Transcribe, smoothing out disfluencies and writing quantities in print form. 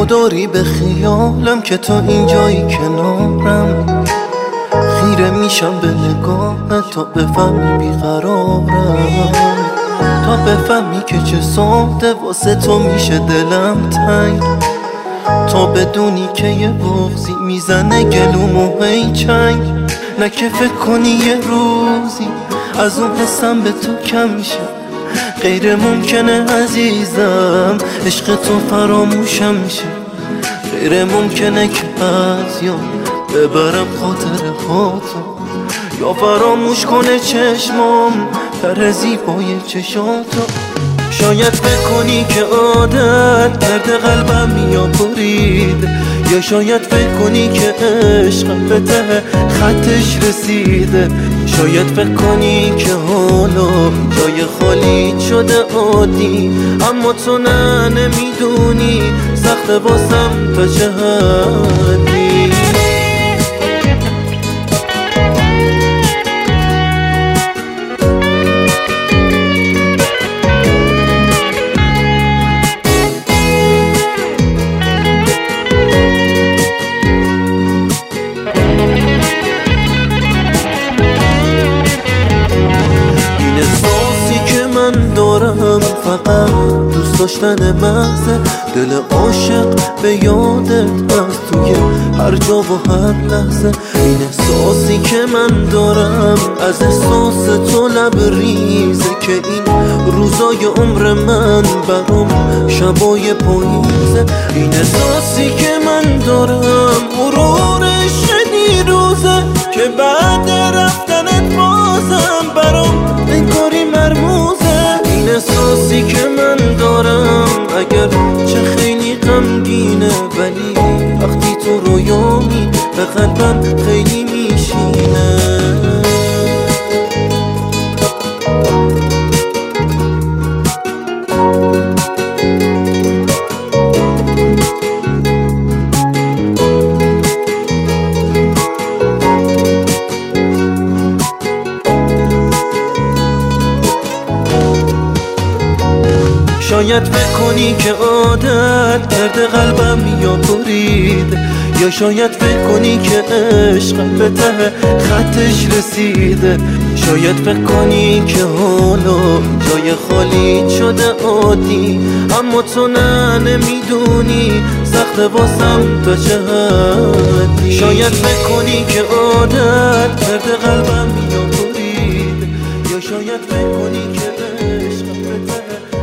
داری به خیالم که تو اینجایی کنارم، خیره میشم به نگاهت تا بفهمی بیقرارم، تا بفهمی که چه ساده واسه تو میشه دلم تنگ، تا بدونی که یه بغضی میزنه گلومو هی چنگ. نه که فکر کنی یه روزی از اون حسم به تو کم شه، غیر ممکنه عزیزم عشق تو فراموشم شه، غیر ممکنه که از یاد ببرم خاطر خاطر، یا فراموش کنه چشمام پر زیبای چشاتو. شاید فکر کنی که عادت کرده قلبم یا برید، یا شاید فکر کنی که عشقم به ته خطش رسیده، شاید فکر کنی که حالا جای خالی شده عادی، اما تو نه نمیدونی سخت واسم تا چه حدی. فقط دوست داشتن محض دل عاشق به یادت از توی هر جا و هر لحظه، این احساسی که من دارم از احساس تو لبریزه، که این روزای عمر من برام شبای پاییزه، این احساسی که من دارم غرورش دیروزه، که بعد رفتنت بازم برام انگاری مرموزه، این احساسی که من دارم اگر چه خیلی غمگینه، ولی وقتی تو رویامی به قلبم خیلی میشینه. شاید فکر کنی که عادت کرده قلبم یا برید، یا شاید فکر کنی که عشقم به ته خطش رسیده، شاید فکر کنی که حالا جای خالی شده عادی، اما تو نه نمیدونی سخت واسم تا چه حدی. شاید فکر کنی که عادت کرده قلبم یا برید، یا شاید فکر کنی که عشقم به ته